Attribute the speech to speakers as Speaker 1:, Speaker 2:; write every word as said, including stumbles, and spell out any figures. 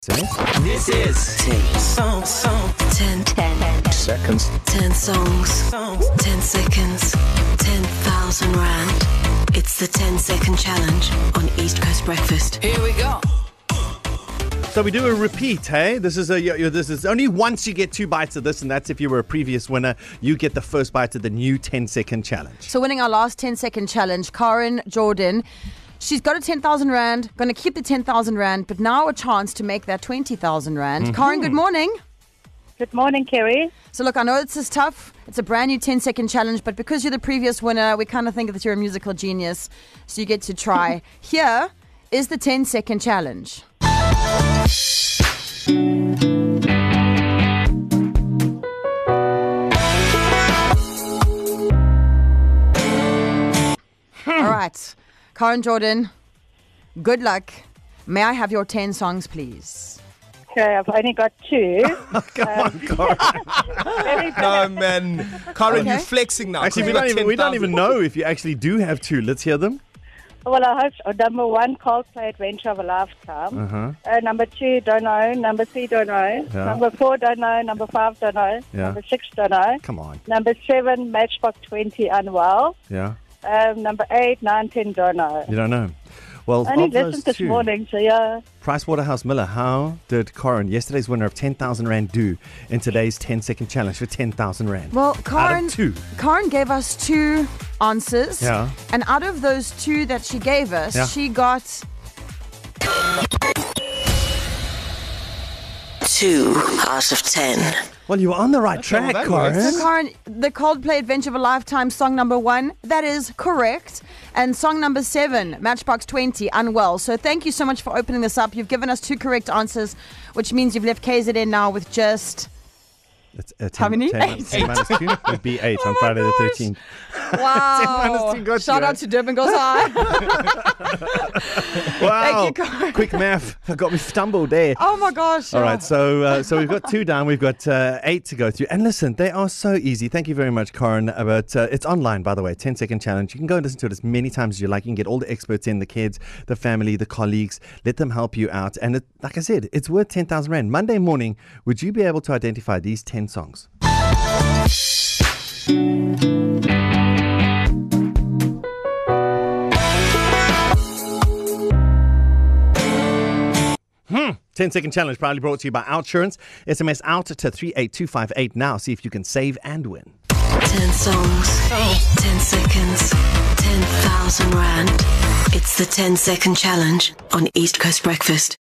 Speaker 1: This is ten songs, song, ten, ten
Speaker 2: seconds.
Speaker 1: ten songs, songs, ten seconds, ten thousand rand. It's the ten second challenge on East Coast Breakfast. Here we go.
Speaker 3: So we do a repeat, hey? This is a you- this is only once you get two bites of this, and that's if you were a previous winner. You get the first bite of the new ten second challenge.
Speaker 4: So winning our last ten second challenge, Karen Jordan. She's got a ten thousand rand, going to keep the ten thousand rand, but now a chance to make that twenty thousand rand. Mm-hmm. Karen, good morning.
Speaker 5: Good morning, Kerry.
Speaker 4: So look, I know this is tough. It's a brand new ten second challenge, but because you're the previous winner, we kind of think that you're a musical genius, so you get to try. Here is the ten second challenge. All right. Karen Jordan, good luck. May I have your ten songs, please?
Speaker 5: Okay, I've only got two.
Speaker 3: Come on, Karen.
Speaker 2: No, man. Karen,
Speaker 4: Okay.
Speaker 2: you're flexing now.
Speaker 3: Actually, we
Speaker 2: 'cause
Speaker 3: don't
Speaker 2: you
Speaker 3: even
Speaker 2: got
Speaker 3: we don't
Speaker 2: ten
Speaker 3: even
Speaker 2: thousand.
Speaker 3: know if you actually do have two. Let's hear them.
Speaker 5: Well, I hope uh, number one, Coldplay Adventure of a Lifetime.
Speaker 3: Uh-huh.
Speaker 5: Uh, number two, don't know. Number three, don't know.
Speaker 3: Yeah.
Speaker 5: Number four, don't know. Number five, don't know.
Speaker 3: Yeah.
Speaker 5: Number six, don't know.
Speaker 3: Come on.
Speaker 5: Number seven, Matchbox twenty, Unwell.
Speaker 3: Yeah.
Speaker 5: Um, number eight, nine, ten, don't know.
Speaker 3: You don't know. Well,
Speaker 5: I only
Speaker 3: of those
Speaker 5: listened this
Speaker 3: two,
Speaker 5: morning, so yeah.
Speaker 3: Pricewaterhouse Miller, how did Karen, yesterday's winner of ten thousand rand, do in today's ten second challenge for ten thousand rand?
Speaker 4: Well,
Speaker 3: Out
Speaker 4: Karen,
Speaker 3: of two.
Speaker 4: Karen gave us two answers.
Speaker 3: Yeah.
Speaker 4: And out of those two that she gave us,
Speaker 3: Yeah.
Speaker 4: she got
Speaker 1: Two out of ten.
Speaker 3: Well, you were on the right
Speaker 2: how
Speaker 3: track,
Speaker 2: that
Speaker 3: Karen.
Speaker 2: works.
Speaker 4: So Karen, the Coldplay Adventure of a Lifetime song number one, that is correct. And song number seven, Matchbox twenty, Unwell. So thank you so much for opening this up. You've given us two correct answers, which means you've left K Z N now with just...
Speaker 3: It's, uh, ten,
Speaker 4: How many?
Speaker 3: ten,
Speaker 4: Eight.
Speaker 3: ten minus two would be eight
Speaker 4: Oh
Speaker 3: on
Speaker 4: my
Speaker 3: Friday the
Speaker 4: gosh.
Speaker 3: thirteenth.
Speaker 4: Wow.
Speaker 3: two got
Speaker 4: Shout
Speaker 3: you,
Speaker 4: out
Speaker 3: eh?
Speaker 4: to Durban Goes High.
Speaker 3: Wow.
Speaker 4: Thank you, Karen.
Speaker 3: Quick math. I got me stumbled there.
Speaker 4: Oh my gosh.
Speaker 3: All right, so uh, so we've got two down. We've got uh, eight to go through. And listen, they are so easy. Thank you very much, Karen. Uh, But uh, it's online, by the way, ten second challenge. You can go and listen to it as many times as you like. You can get all the experts in, the kids, the family, the colleagues. Let them help you out. And it, like I said, it's worth ten thousand rand. Monday morning, would you be able to identify these ten songs? ten second challenge proudly brought to you by Outsurance. S M S out to three eight two five eight now. See if you can save and win.
Speaker 1: Ten songs, ten seconds, ten thousand rand. It's the ten second challenge on East Coast Breakfast.